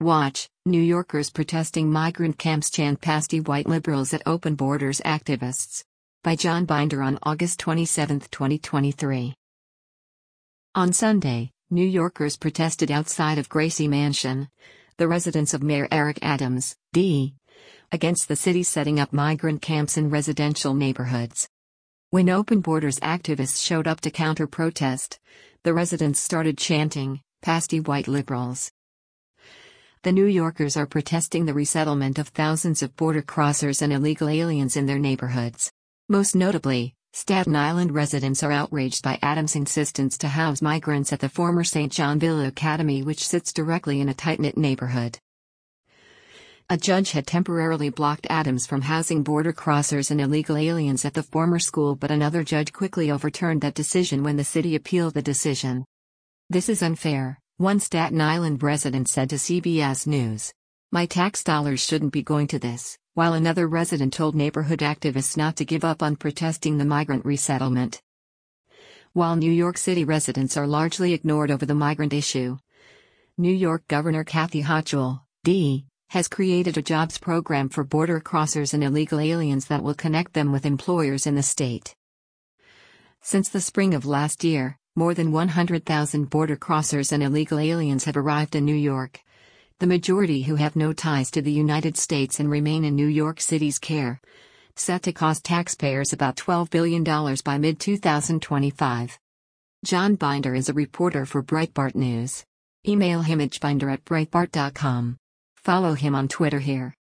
Watch, New Yorkers protesting migrant camps chant pasty white liberals at open borders activists. By John Binder on August 27, 2023. On Sunday, New Yorkers protested outside of Gracie Mansion, the residence of Mayor Eric Adams, D., against the city setting up migrant camps in residential neighborhoods. When open borders activists showed up to counter-protest, the residents started chanting, "Pasty white liberals." The New Yorkers are protesting the resettlement of thousands of border crossers and illegal aliens in their neighborhoods. Most notably, Staten Island residents are outraged by Adams' insistence to house migrants at the former St. Johnville Academy, which sits directly in a tight-knit neighborhood. A judge had temporarily blocked Adams from housing border crossers and illegal aliens at the former school, but another judge quickly overturned that decision when the city appealed the decision. "This is unfair," one Staten Island resident said to CBS News. "My tax dollars shouldn't be going to this," while another resident told neighborhood activists not to give up on protesting the migrant resettlement. While New York City residents are largely ignored over the migrant issue, New York Governor Kathy Hochul, D., has created a jobs program for border crossers and illegal aliens that will connect them with employers in the state. Since the spring of last year, more than 100,000 border crossers and illegal aliens have arrived in New York, the majority who have no ties to the United States and remain in New York City's care, set to cost taxpayers about $12 billion by mid-2025. John Binder is a reporter for Breitbart News. Email him at binder@breitbart.com. Follow him on Twitter here.